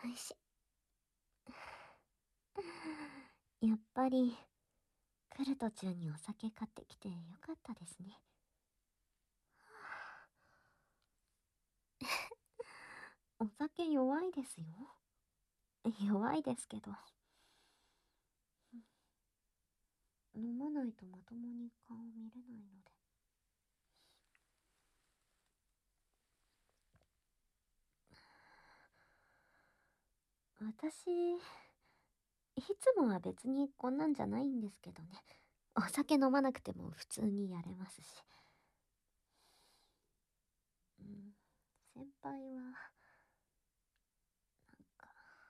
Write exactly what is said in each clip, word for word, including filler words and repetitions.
いし。やっぱり来る途中にお酒買ってきてよかったですね。お酒弱いですよ。弱いですけど、飲まないとまともに顔見れないので。私、いつもは別にこんなんじゃないんですけどね。お酒飲まなくても普通にやれますし。うん、先輩は、なんか、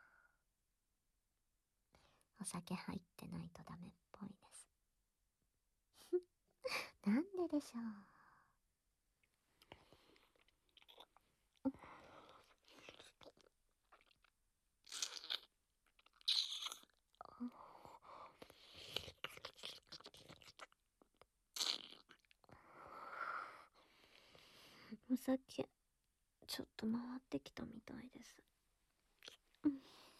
お酒入ってないとダメっぽいです。なんででしょう。お酒ちょっと回ってきたみたいです。うん、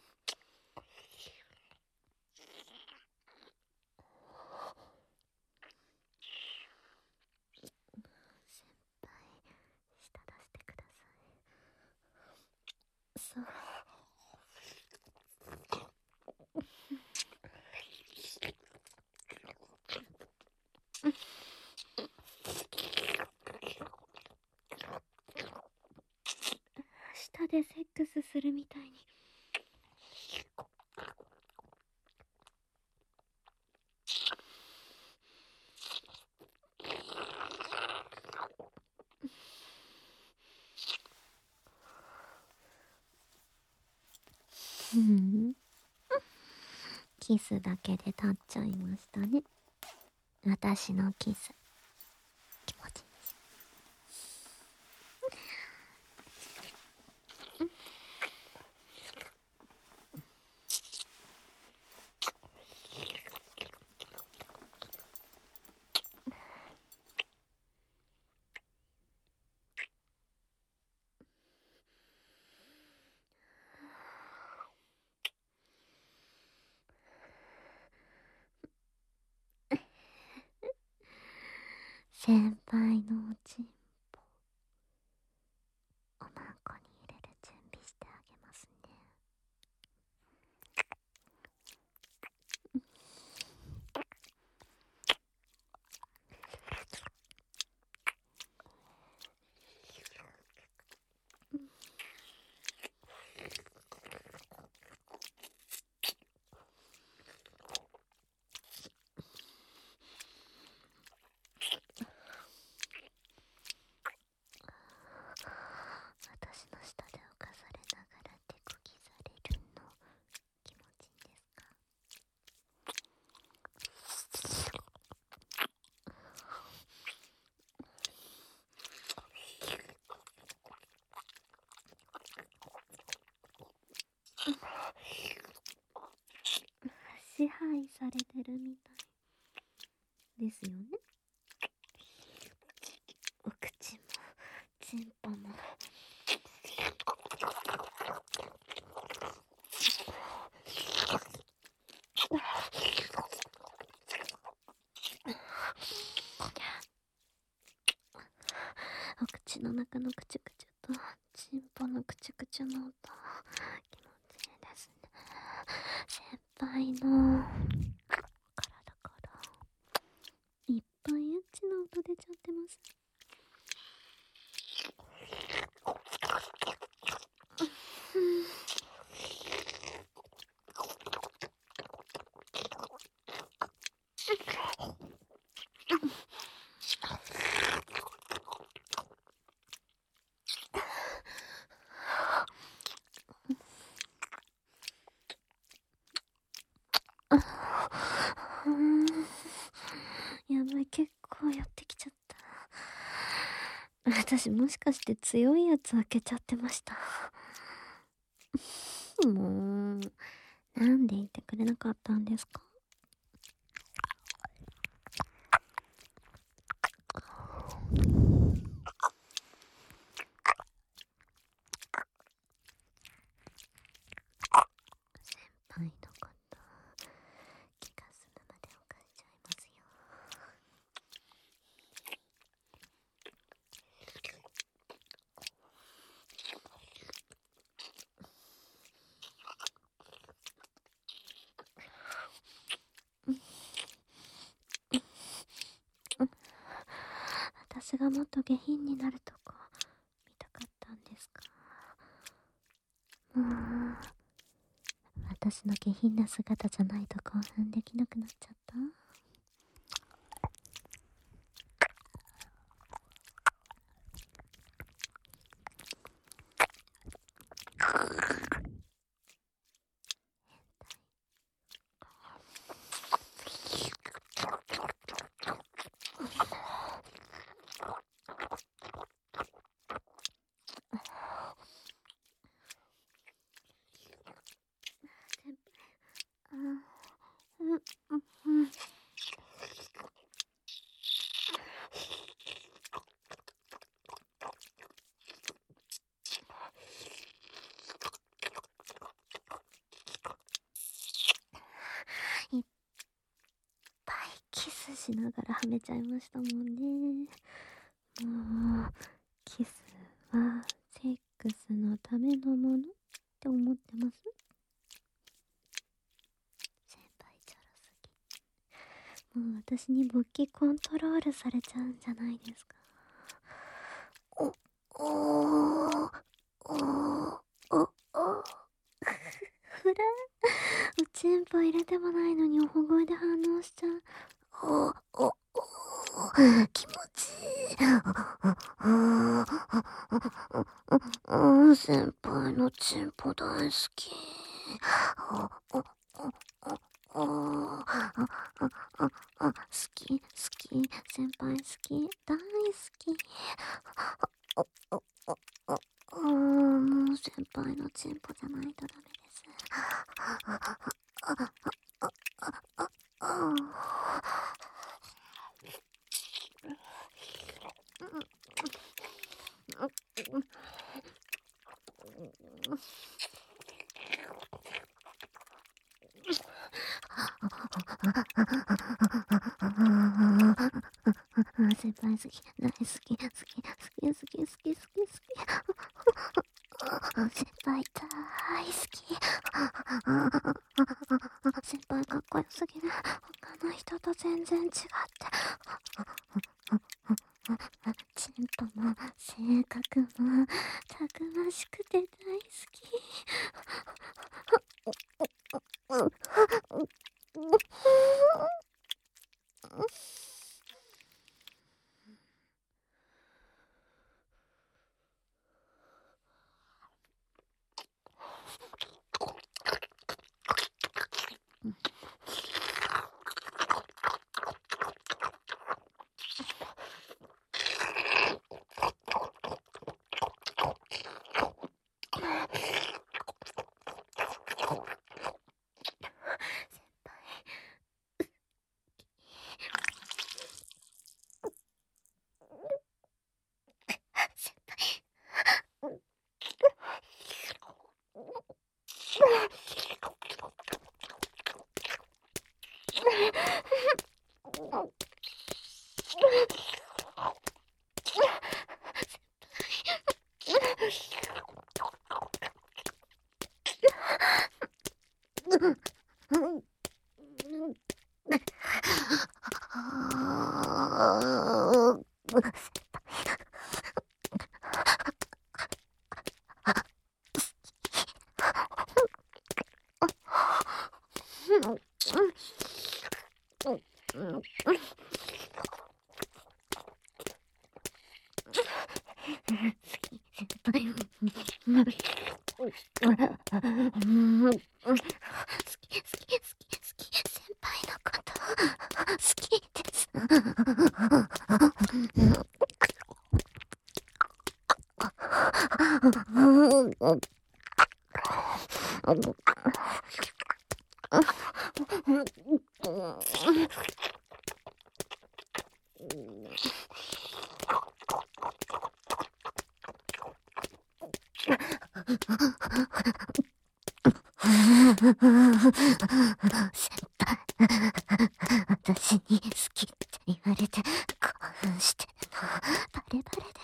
先輩、舌出してください。そう。舌でセックスするみたいに。うん、キスだけで立っちゃいましたね。私のキス気持ちいい。先輩のおちんぽおまんこに入れる準備してあげますね。私の下で浮かされながら手こぎされるの気持ちいいですか？支配されてるみたいですよね。お口もちんぽもお口の中のくちゅくちゅとちんぽのくちゅくちゅの音気持ちいいですね。先輩の体からいっぱいエッチな音出ちゃってます。やばい、結構寄ってきちゃった。私もしかして強いやつ開けちゃってました。もう、なんで言ってくれなかったんですか？ 私がもっと下品になるとこ見たかったんですか？もう私の下品な姿じゃないと興奮できなくなっちゃった？いっぱいキスしながらはめちゃいましたもんね。もうキスはセックスのためのものって思ってます？先輩チャラすぎ。もう私に勃起コントロールされちゃうんじゃないですか？お、おー、おー、お、お、ふら、おちんぽ入れてもないのにおほ声で反応しちゃう。お、お、お、気持ちいい。うん、先輩のチンポ大好き。お、お、お、お、好き、好き、先輩好き、大好き。お、お、お、お、もう先輩のチンポじゃないとダメです。先輩好き、大好き、好き、好き、好き、好き、好き、好き、好き。先輩大好き。先輩かっこよすぎる。他の人と全然違って。チンポも性格もたくましくて大好き。私に好きって言われて興奮してるのバレバレです。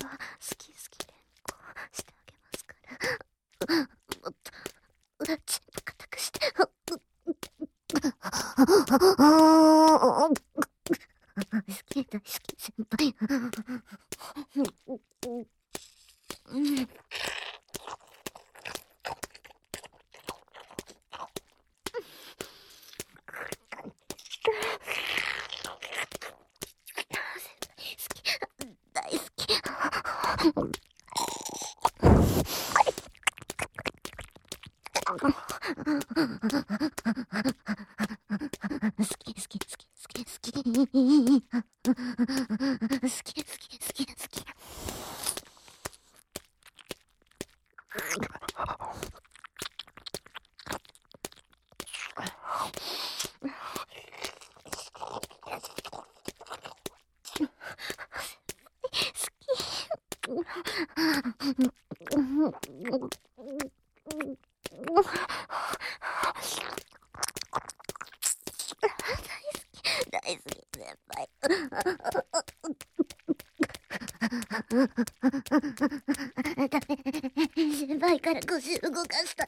好き好き連行してあげますから。もっと裏チンポ固くして。好き、大好き、先輩。うん。大好き。好き好き好き好き好き好き好き好き好き好き好き好き。大好き先輩。先輩から腰動かした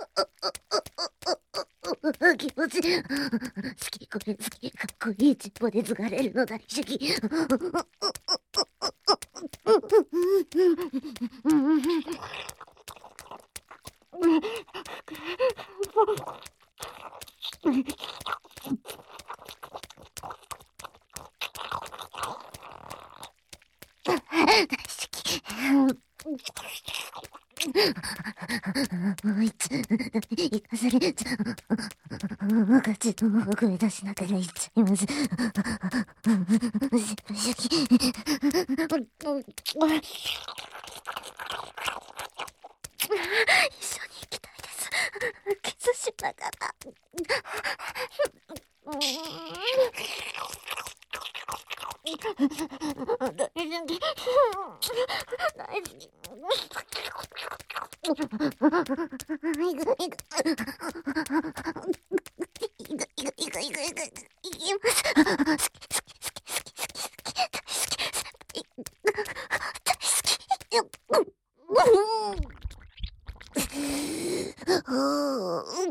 ら気持ち好き、これ好き、かっこいいチンポで継がれるの大主義。大好き。もう一つ行かされちゃう。赤字の声出しながら言っちゃいます。主義。一緒に行きたいです。キスしながら。大好き。大好き。いくいく。いくいくいくいくいくいく。いきます。好き好き好き好き好き好き大好き先輩。大好き。うん。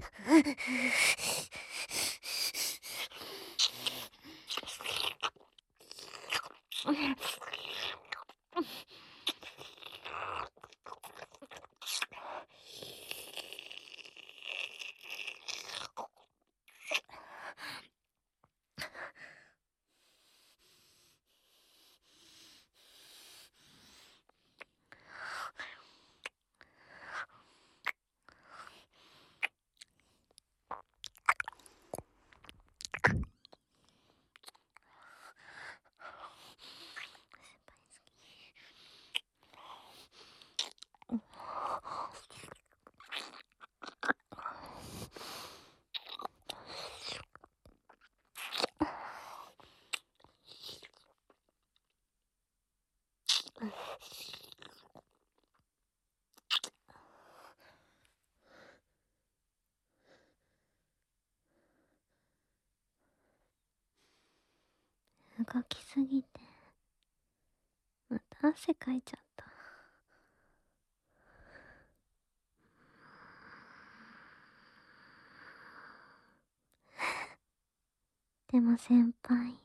動きすぎてまた汗かいちゃった。でも先輩、